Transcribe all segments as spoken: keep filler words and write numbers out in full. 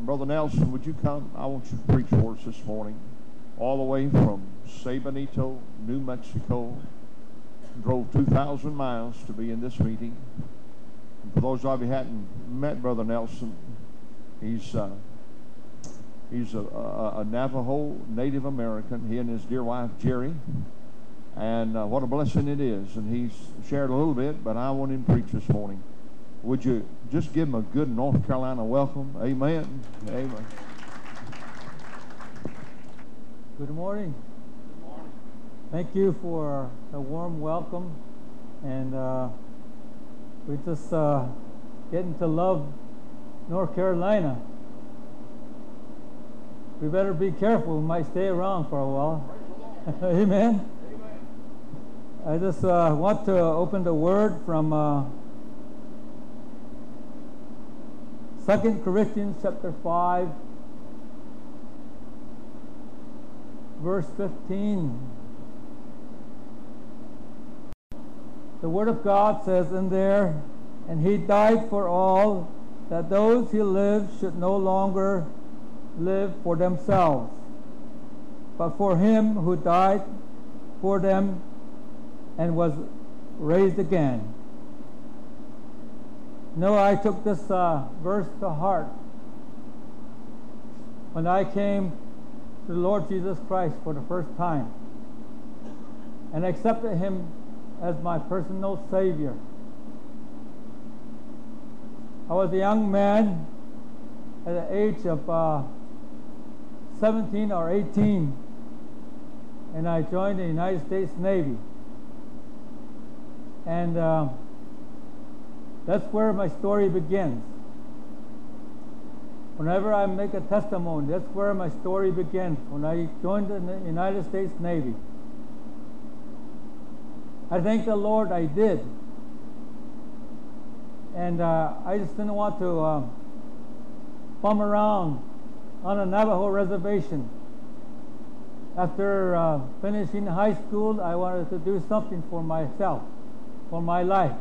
Brother Nelson, would you come? I want you to preach for us this morning. All the way from Sabanito, New Mexico. Drove two thousand miles to be in this meeting. And for those of you who hadn't met Brother Nelson, he's uh, he's a, a, a Navajo Native American. He and his dear wife Jerry, and uh, what a blessing it is. And he's shared a little bit, but I want him to preach this morning. Would you just give him a good North Carolina welcome? Amen. Amen. Good morning. Thank you for a warm welcome, and uh, we're just uh, getting to love North Carolina. We better be careful. We might stay around for a while. Amen. Amen. I just uh, want to open the word from uh, Second Corinthians chapter five, verse fifteen. The Word of God says in there, and He died for all, that those who live should no longer live for themselves, but for Him who died for them and was raised again. You know, I took this uh, verse to heart when I came to the Lord Jesus Christ for the first time and accepted Him as my personal Savior. I was a young man at the age of uh, seventeen or eighteen, and I joined the United States Navy. And uh, that's where my story begins. Whenever I make a testimony, that's where my story begins, when I joined the United States Navy. I thank the Lord I did. And uh, I just didn't want to uh, bum around on a Navajo reservation. After uh, finishing high school, I wanted to do something for myself, for my life.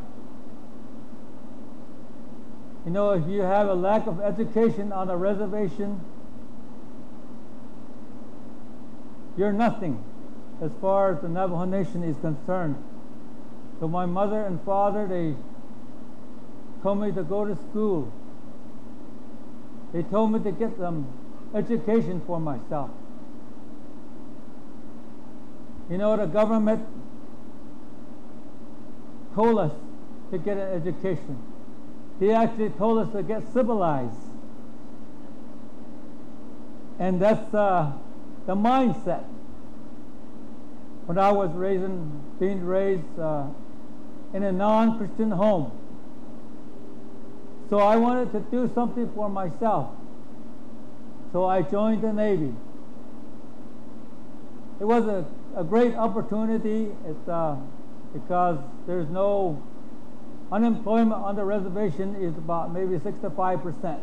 You know, if you have a lack of education on a reservation, you're nothing as far as the Navajo Nation is concerned. So my mother and father, they told me to go to school. They told me to get some education for myself. You know, the government told us to get an education. They actually told us to get civilized. And that's uh, the mindset. When I was raising, being raised uh, in a non-Christian home. So I wanted to do something for myself. So I joined the Navy. It was a, a great opportunity. It's, uh, because there's no unemployment on the reservation is about maybe six to five percent.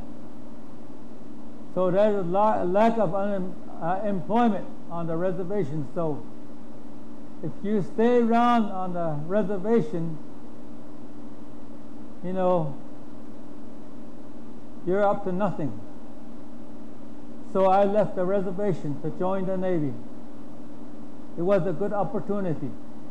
So there's a, lot, a lack of unemployment uh, on the reservation. So if you stay around on the reservation, you know, you're up to nothing. So I left the reservation to join the Navy. It was a good opportunity.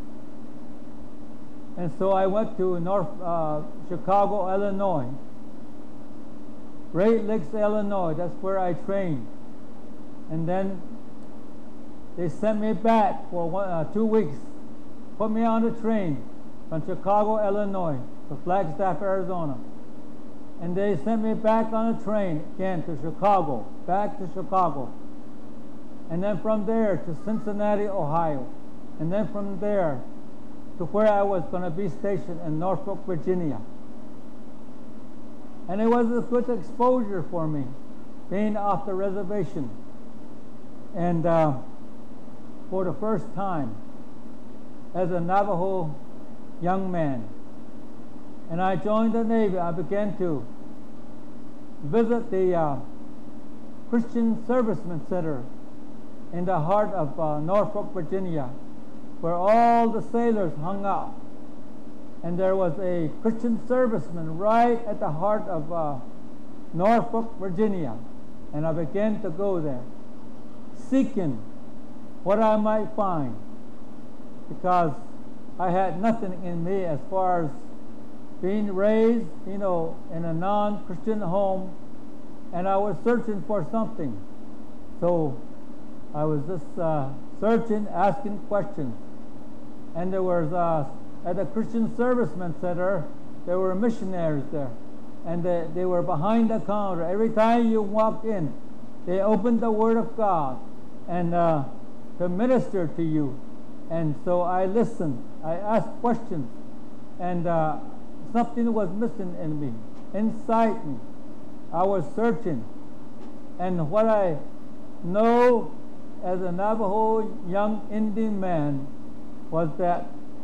And so I went to North uh, Chicago, Illinois. Great Lakes, Illinois, that's where I trained. And then they sent me back for one, uh, two weeks, put me on the train from Chicago, Illinois to Flagstaff, Arizona. And they sent me back on a train again to Chicago, back to Chicago. And then from there to Cincinnati, Ohio. And then from there to where I was going to be stationed in Norfolk, Virginia. And it was a good exposure for me, being off the reservation. And uh, for the first time, as a Navajo young man. And I joined the Navy. I began to visit the uh, Christian Servicemen Center in the heart of uh, Norfolk, Virginia, where all the sailors hung out. And there was a Christian serviceman right at the heart of uh, Norfolk, Virginia. And I began to go there, seeking what I might find, because I had nothing in me as far as being raised, you know, in a non-Christian home, and I was searching for something. So I was just uh, searching, asking questions. And there was, uh, at the Christian Servicemen Center, there were missionaries there. And they, they were behind the counter. Every time you walked in, they opened the Word of God and uh, to minister to you. And so I listened. I asked questions. And uh, something was missing in me, inside me. I was searching. And what I know as a Navajo young Indian man was that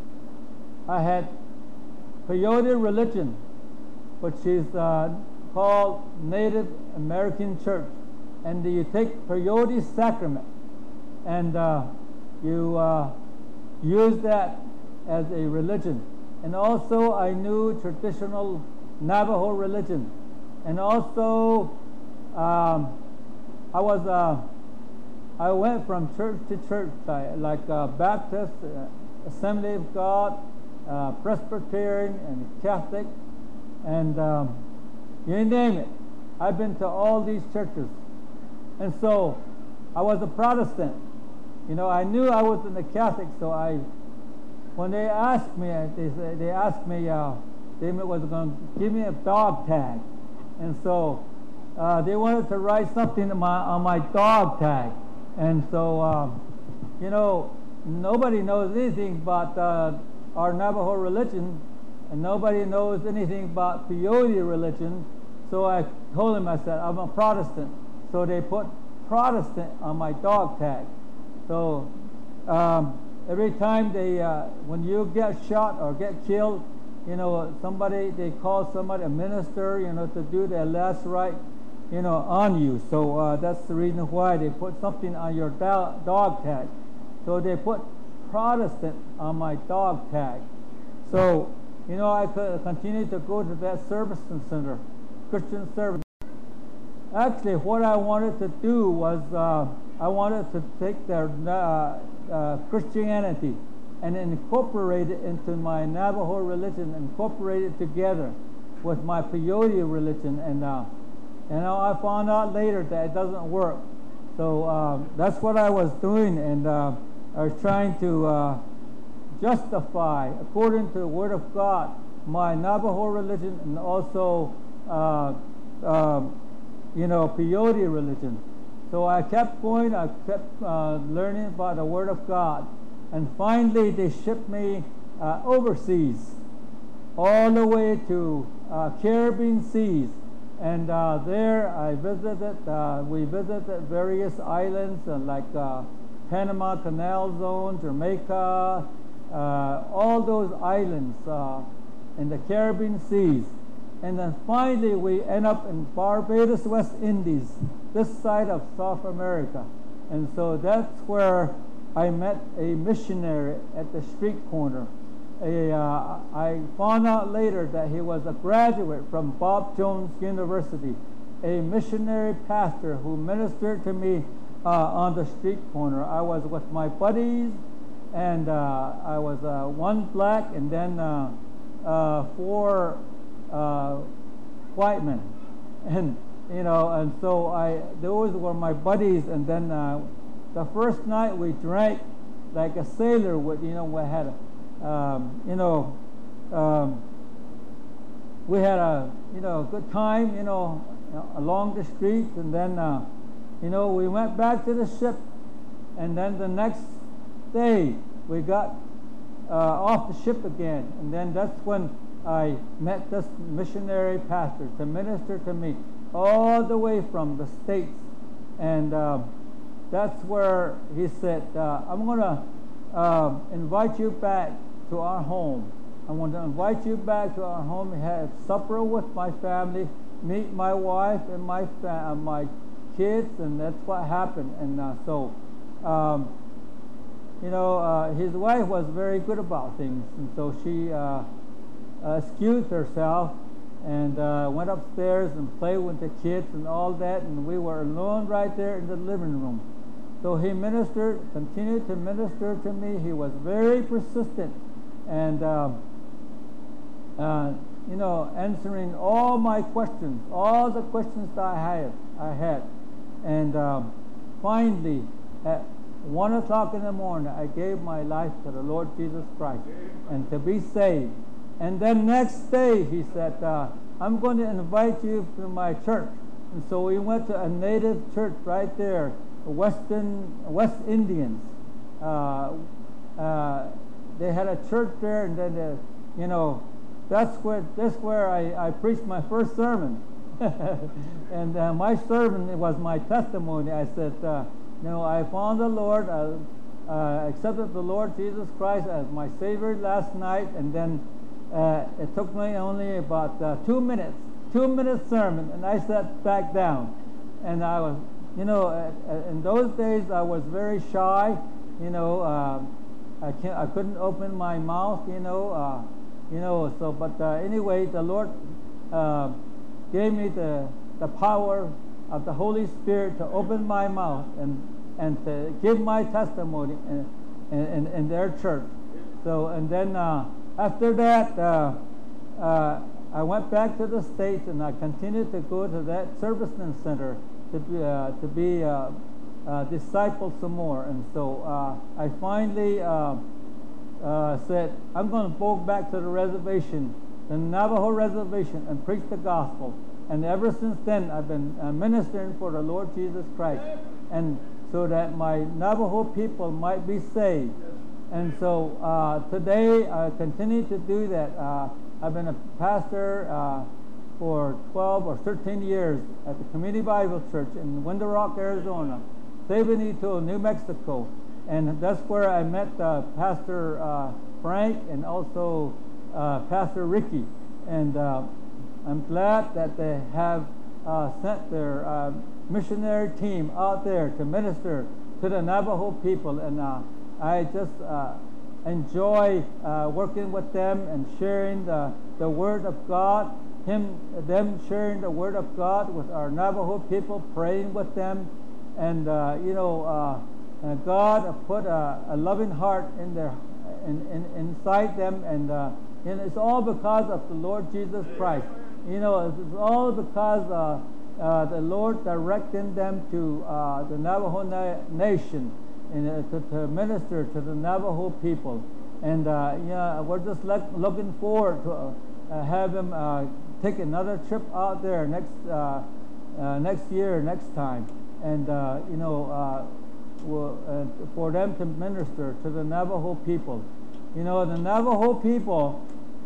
I had peyote religion, which is uh, called Native American Church. And you take peyote sacrament and uh, you uh, use that as a religion. And also I knew traditional Navajo religion. And also um, I was uh, I went from church to church, like uh, Baptist, uh, Assembly of God, uh, Presbyterian, and Catholic, and um, you name it. I've been to all these churches. And so I was a Protestant. You know, I knew I wasn't a Catholic, so I, when they asked me, they, they asked me, uh, they was going to give me a dog tag. And so uh, they wanted to write something on my, on my dog tag. And so, um, you know, nobody knows anything about uh, our Navajo religion, and nobody knows anything about peyote religion. So I told them, I said, I'm a Protestant. So they put Protestant on my dog tag. So um, every time they, uh, when you get shot or get killed, you know, somebody, they call somebody, a minister, you know, to do their last rite, you know, on you. So uh, that's the reason why they put something on your do dog tag. So they put Protestant on my dog tag. So, you know, I could continue to go to that service center, Christian service. Actually, what I wanted to do was uh, I wanted to take their uh, uh, Christianity and incorporate it into my Navajo religion, incorporate it together with my peyote religion. And uh, you know, I found out later that it doesn't work. So uh, that's what I was doing, and uh, I was trying to uh, justify, according to the Word of God, my Navajo religion and also, uh, uh, you know, peyote religion. So I kept going, I kept uh, learning about the Word of God. And finally, they shipped me uh, overseas, all the way to uh, Caribbean seas. And uh, there I visited, uh, we visited various islands uh, like uh, Panama Canal Zone, Jamaica, uh, all those islands uh, in the Caribbean seas. And then finally we end up in Barbados, West Indies, this side of South America. And so that's where I met a missionary at the street corner. A, uh, I found out later that he was a graduate from Bob Jones University, a missionary pastor who ministered to me uh, on the street corner. I was with my buddies, and uh, I was uh, one black and then uh, uh, four uh, white men. And, you know, and so I, those were my buddies. And then uh, the first night we drank like a sailor would, you know, we had a, Um, you know, um, we had a, you know, good time, you know, along the street, and then, uh, you know, we went back to the ship, and then the next day we got uh, off the ship again, and then that's when I met this missionary pastor to minister to me all the way from the States, and uh, that's where he said, uh, I'm going to uh, invite you back to our home. I want to invite you back to our home and have supper with my family, meet my wife and my fa my kids, and that's what happened. And uh, so, um, you know, uh, his wife was very good about things, and so she uh, excused herself, and uh, went upstairs and played with the kids and all that, and we were alone right there in the living room. So he ministered, continued to minister to me. He was very persistent, and uh, uh, you know, answering all my questions, all the questions that I had. I had, and um, finally, at one o'clock in the morning, I gave my life to the Lord Jesus Christ, and to be saved. And then next day, he said, uh, "I'm going to invite you to my church." And so we went to a native church right there, Western West Indians. Uh, uh, they had a church there, and then uh, you know, that's where that's where I, I preached my first sermon. And uh, my sermon was my testimony. I said, uh, you know, I found the Lord, I uh, accepted the Lord Jesus Christ as my Savior last night, and then uh, it took me only about uh, two minutes, two minutes sermon, and I sat back down. And I was, you know, uh, in those days I was very shy, you know, uh, I can't, I couldn't open my mouth, you know, uh, you know. So, but uh, anyway, the Lord uh, gave me the the power of the Holy Spirit to open my mouth and and to give my testimony in, in, in their church. So, and then uh, after that, uh, uh, I went back to the States, and I continued to go to that serviceman center to be uh, to be uh, uh, discipled some more. And so uh, I finally uh, uh, said, I'm going to go back to the reservation, the Navajo reservation, and preach the gospel. And ever since then, I've been uh, ministering for the Lord Jesus Christ, and so that my Navajo people might be saved. And so uh, today, I continue to do that. Uh, I've been a pastor uh, for twelve or thirteen years at the Community Bible Church in Window Rock, Arizona, San Benito, New Mexico. And that's where I met uh, Pastor uh, Frank and also uh, Pastor Ricky. And uh, I'm glad that they have uh, sent their uh, missionary team out there to minister to the Navajo people. And uh, I just uh, enjoy uh, working with them and sharing the, the Word of God, him, them sharing the Word of God with our Navajo people, praying with them. And, uh, you know, uh, uh, God put a, a loving heart in their, in, in, inside them, and, uh, and it's all because of the Lord Jesus Christ. You know, it's all because uh, uh, the Lord directed them to uh, the Navajo na nation and uh, to, to minister to the Navajo people. And uh, yeah, we're just looking forward to uh, have them uh, take another trip out there next uh, uh, next year, next time, and uh, you know, uh, we'll, uh, for them to minister to the Navajo people. You know, the Navajo people.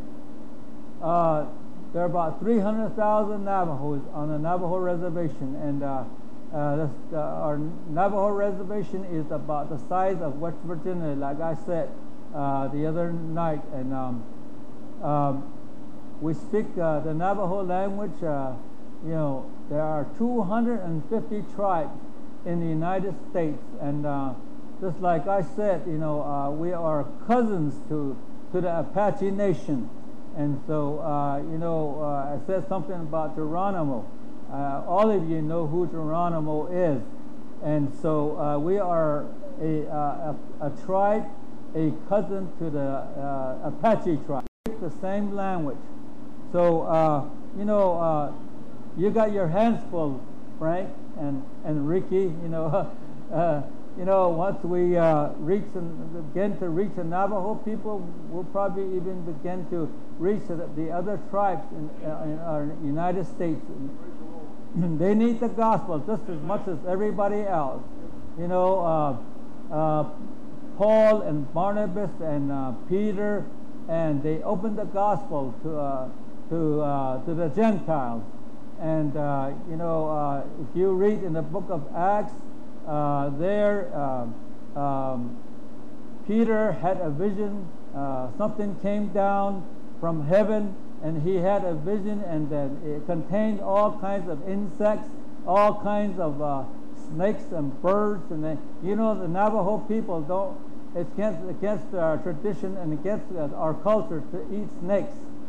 Uh, There are about three hundred thousand Navajos on the Navajo reservation, and uh, uh, this, uh, our Navajo reservation is about the size of West Virginia, like I said uh, the other night. And um, um, we speak uh, the Navajo language. Uh, you know, there are two hundred fifty tribes in the United States, and uh, just like I said, you know, uh, we are cousins to to the Apache Nation. And so, uh, you know, uh, I said something about Geronimo. Uh, all of you know who Geronimo is. And so uh, we are a, uh, a, a tribe, a cousin to the uh, Apache tribe. The same language. So, uh, you know, uh, you got your hands full, Frank and, and Ricky, you know. uh, You know, once we uh, reach and begin to reach the Navajo people, we'll probably even begin to reach the, the other tribes in, uh, in our United States. They need the gospel just as much as everybody else. You know, uh, uh, Paul and Barnabas and uh, Peter, and they opened the gospel to uh, to uh, to the Gentiles. And uh, you know, uh, if you read in the book of Acts. Uh, there, uh, um, Peter had a vision. Uh, something came down from heaven, and he had a vision, and that it contained all kinds of insects, all kinds of uh, snakes and birds. And they, you know, the Navajo people don't. It's against, against our tradition and against our culture to eat snakes.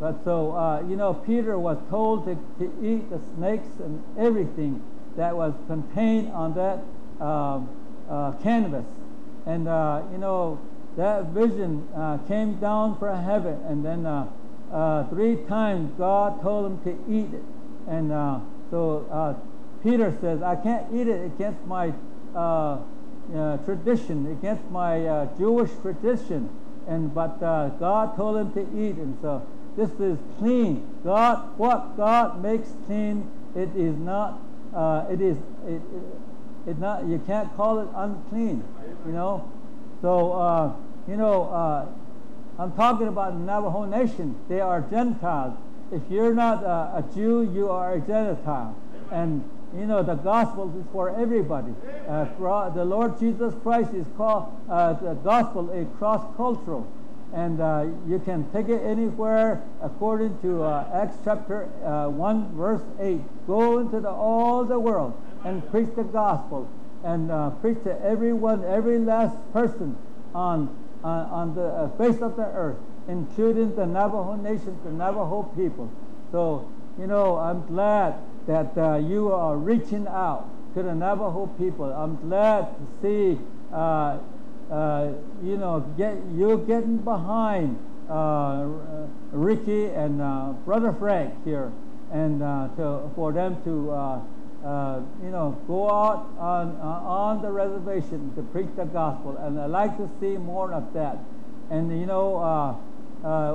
But so, uh, you know, Peter was told to, to eat the snakes and everything that was contained on that um, uh, canvas. And, uh, you know, that vision uh, came down from heaven, and then uh, uh, three times God told him to eat it. And uh, so uh, Peter says, I can't eat it against my uh, uh, tradition, against my uh, Jewish tradition. And but uh, God told him to eat, and so this is clean. God, what God makes clean, it is not. Uh, it is. It, it, it not. You can't call it unclean. You know. So uh, you know. Uh, I'm talking about the Navajo Nation. They are Gentiles. If you're not uh, a Jew, you are a Gentile. And you know the gospel is for everybody. Uh, for, the Lord Jesus Christ is called uh, the gospel a cross-cultural, and uh, you can take it anywhere according to uh, Acts chapter uh, one verse eight. Go into the, all the world and preach the gospel, and uh, preach to everyone, every last person on uh, on the uh, face of the earth, including the Navajo Nation, the Navajo people. So you know, I'm glad that uh, you are reaching out to the Navajo people. I'm glad to see, uh, uh, you know, get you getting behind uh, Ricky and uh, Brother Frank here, and uh, to, for them to, uh, uh, you know, go out on uh, on the reservation to preach the gospel. And I like to see more of that. And you know, uh, uh,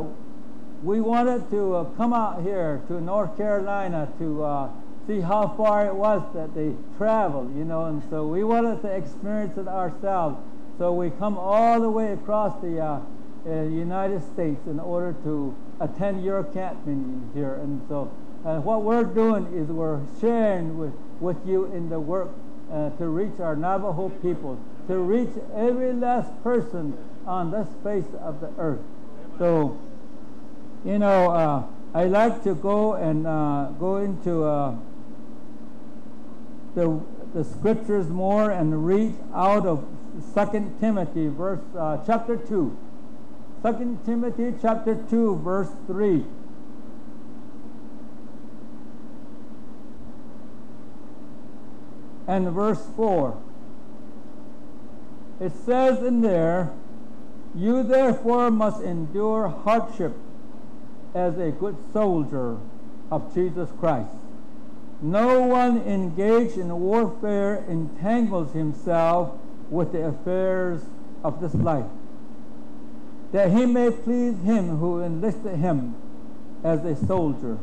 we wanted to uh, come out here to North Carolina to uh, see how far it was that they traveled, you know, and so we wanted to experience it ourselves. So we come all the way across the uh, uh, United States in order to attend your camp meeting here. And so uh, what we're doing is we're sharing with, with you in the work uh, to reach our Navajo people, to reach every last person on this face of the earth. So, you know, uh, I like to go and uh, go into uh, the the scriptures more and read out of Second Timothy, verse uh, chapter two. Second Timothy chapter two, verse three. And verse four. It says in there, you therefore must endure hardship as a good soldier of Jesus Christ. No one engaged in warfare entangles himself with the affairs of this life, that he may please him who enlisted him as a soldier.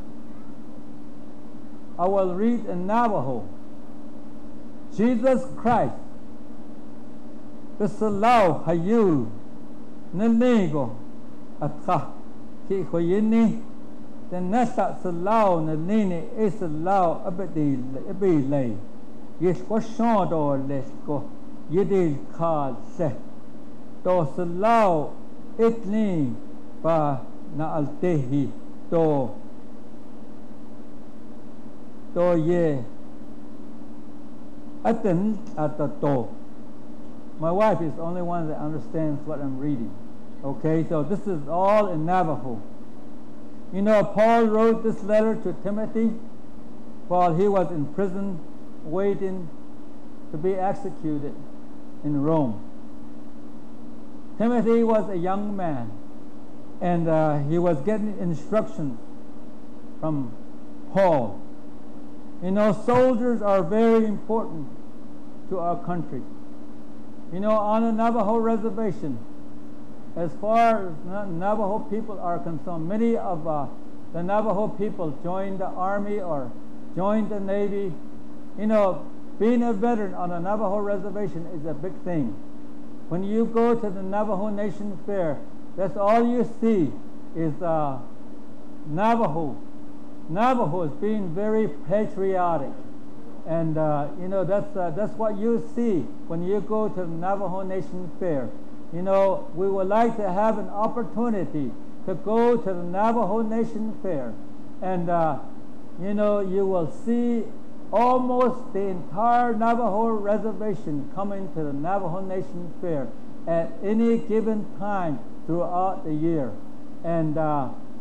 I will read in Navajo. Jesus Christ, Bisalau Hayu, Naligo, Atha. Ki khoyini the nasa salau na lini is salau abadi abi lay yes ko shodo les ko yidil khal se to salau itli ba na altehi to to ye atin atato. My wife is the only one that understands what I'm reading. Okay, so this is all in Navajo. You know, Paul wrote this letter to Timothy while he was in prison waiting to be executed in Rome. Timothy was a young man, and uh, he was getting instructions from Paul. You know, soldiers are very important to our country. You know, on the Navajo reservation, as far as Navajo people are concerned, many of uh, the Navajo people joined the army or joined the Navy. You know, being a veteran on a Navajo reservation is a big thing. When you go to the Navajo Nation Fair, that's all you see is uh, Navajo. Navajo is being very patriotic. And, uh, you know, that's, uh, that's what you see when you go to the Navajo Nation Fair. You know, we would like to have an opportunity to go to the Navajo Nation Fair. And, uh, you know, you will see almost the entire Navajo reservation coming to the Navajo Nation Fair at any given time throughout the year. And uh,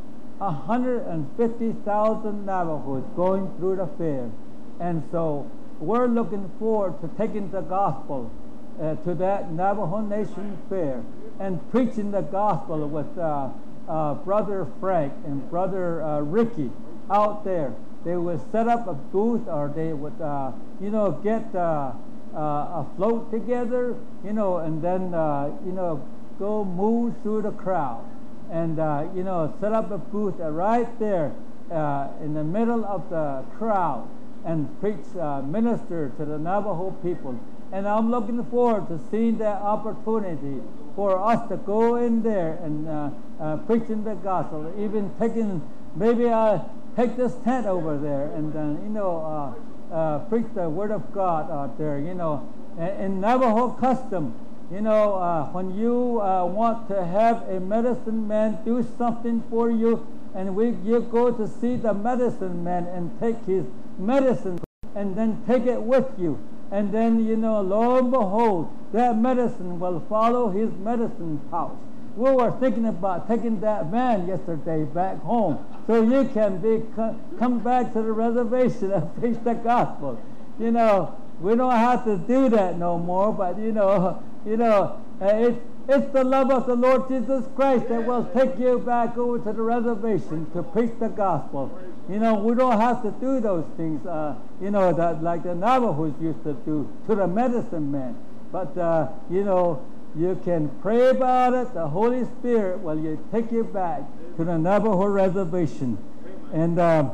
one hundred fifty thousand Navajos going through the fair. And so we're looking forward to taking the gospel uh, to that Navajo Nation fair and preaching the gospel with uh, uh, Brother Frank and Brother uh, Ricky out there. They would set up a booth, or they would, uh, you know, get uh, uh, a float together, you know, and then, uh, you know, go move through the crowd. And, uh, you know, set up a booth right there uh, in the middle of the crowd and preach, uh, minister to the Navajo people. And I'm looking forward to seeing that opportunity for us to go in there and uh, uh, preaching the gospel, even taking, maybe I'll take this tent over there and then, you know, uh, uh, preach the word of God out there, you know. In Navajo custom, you know, uh, when you uh, want to have a medicine man do something for you, and we you go to see the medicine man and take his medicine and then take it with you. And then, you know, lo and behold, that medicine will follow his medicine pouch. We were thinking about taking that man yesterday back home so you can be come back to the reservation and preach the gospel. You know, we don't have to do that no more, but, you know, you know, uh, it's, it's the love of the Lord Jesus Christ that will take you back over to the reservation to preach the gospel. You know, we don't have to do those things, uh, you know, that like the Navajos used to do to the medicine man. But, uh, you know, you can pray about it. The Holy Spirit will you take you back to the Navajo reservation. And, uh,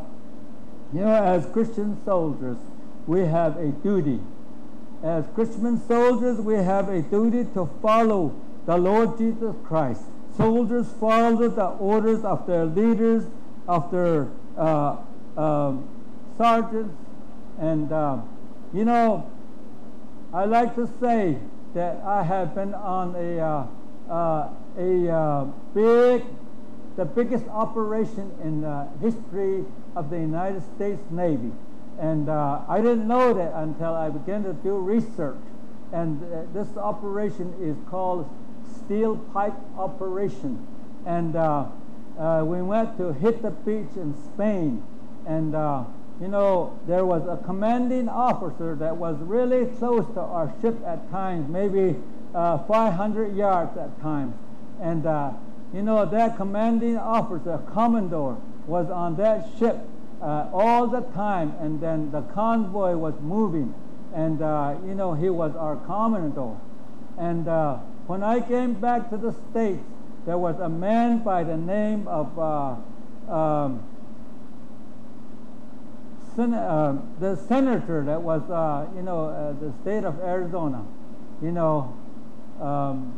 you know, as Christian soldiers, we have a duty. As Christian soldiers, we have a duty to follow the Lord Jesus Christ. Soldiers follow the orders of their leaders, of their uh, uh, sergeants. And, uh, you know, I like to say that I have been on a, uh, uh, a uh, big, the biggest operation in the history of the United States Navy. And uh, I didn't know that until I began to do research. And uh, this operation is called Steel Pipe Operation. And uh, uh, we went to hit the beach in Spain. And, uh, you know, there was a commanding officer that was really close to our ship at times, maybe uh, five hundred yards at times. And, uh, you know, that commanding officer, Commodore, was on that ship Uh, all the time, and then the convoy was moving, and uh, you know, he was our commandor. And uh, when I came back to the States, there was a man by the name of uh, um, sen uh, the senator that was, uh, you know, uh, the state of Arizona, you know, um,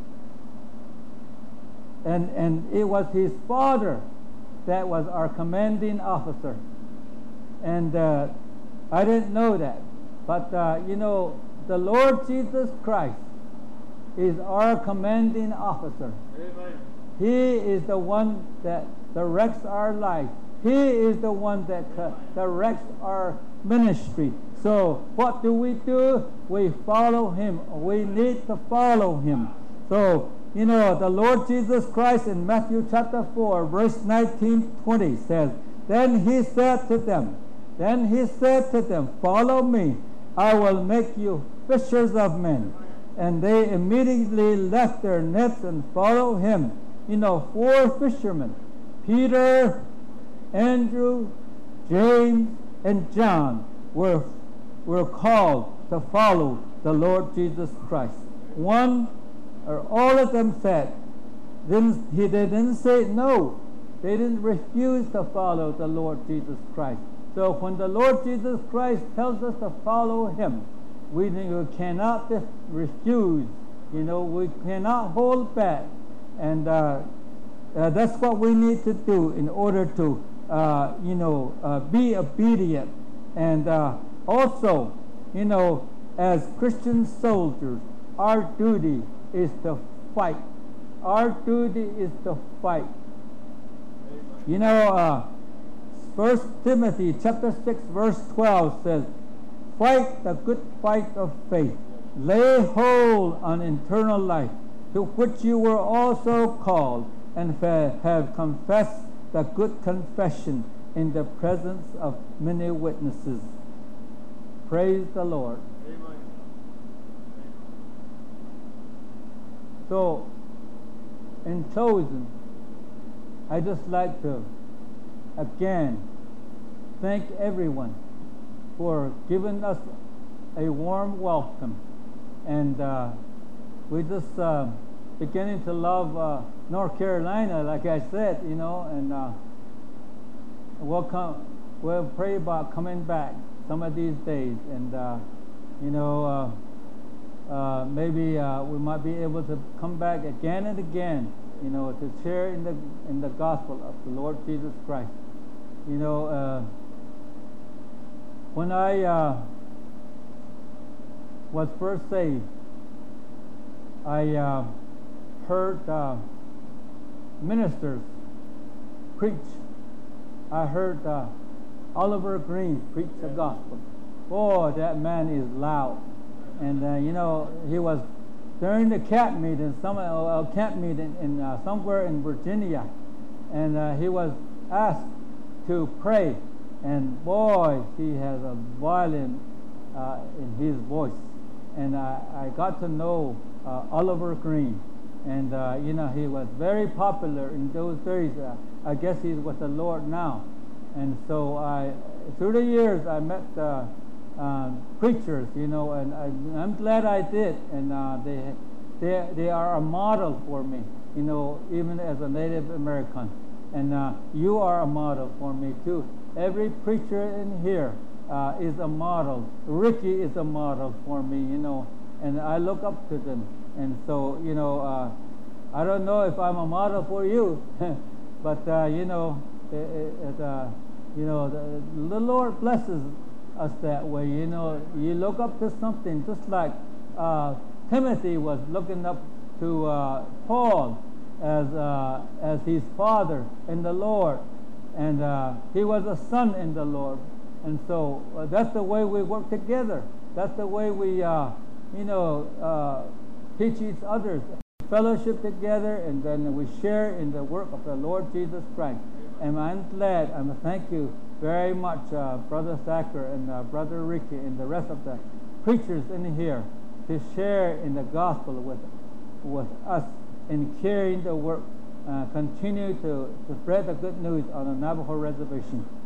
and and it was his father that was our commanding officer. And uh, I didn't know that. But, uh, you know, the Lord Jesus Christ is our commanding officer. Amen. He is the one that directs our life. He is the one that uh, directs our ministry. So what do we do? We follow him. We need to follow him. So, you know, the Lord Jesus Christ in Matthew chapter four, verse nineteen, twenty says, Then he said to them, Then he said to them, Follow me, I will make you fishers of men. And they immediately left their nets and followed him. You know, four fishermen, Peter, Andrew, James, and John, were, were called to follow the Lord Jesus Christ. One, or all of them said, didn't, he, they didn't say no. They didn't refuse to follow the Lord Jesus Christ. So when the Lord Jesus Christ tells us to follow him, we, we cannot refuse. You know, we cannot hold back. And uh, uh, that's what we need to do in order to, uh, you know, uh, be obedient. And uh, also, you know, as Christian soldiers, our duty is to fight. Our duty is to fight. You know, uh, First Timothy chapter six verse twelve says, Fight the good fight of faith. Lay hold on eternal life, to which you were also called, and have confessed the good confession in the presence of many witnesses. Praise the Lord. Amen. So, in closing, I just like to again thank everyone for giving us a warm welcome, and uh, we just uh, beginning to love uh, North Carolina, like I said, you know, and uh, we'll come, we'll pray about coming back some of these days, and uh, you know, uh, uh, maybe uh, we might be able to come back again and again, you know, to share in the in the gospel of the Lord Jesus Christ. You know, uh, when I uh, was first saved, I uh, heard uh, ministers preach. I heard uh, Oliver Green preach the gospel. Boy, that man is loud. And uh, you know, he was during the camp meeting, some uh, camp meeting in uh, somewhere in Virginia, and uh, he was asked to pray. And boy, he has a violin uh, in his voice. And I, I got to know uh, Oliver Green, and uh, you know, he was very popular in those days. Uh, I guess he's with the Lord now. And so I, through the years, I met uh, uh, preachers, you know, and I, I'm glad I did. And uh, they, they, they are a model for me, you know, even as a Native American. And uh, you are a model for me too. Every preacher in here uh, is a model. Ricky is a model for me, you know, and I look up to them. And so, you know, uh, I don't know if I'm a model for you, but uh, you know, it, it, uh, you know, the, the Lord blesses us that way. You know, you look up to something, just like uh, Timothy was looking up to uh, Paul as uh, as his father in the Lord, and uh, he was a son in the Lord. And so uh, that's the way we work together. That's the way we, uh, you know, uh, teach each other, fellowship together, and then we share in the work of the Lord Jesus Christ. And I'm glad, and thank you very much, uh, Brother Thacker and uh, Brother Ricky and the rest of the preachers in here, to share in the gospel with, with us in carrying the work, uh, continue to, to spread the good news on the Navajo Reservation.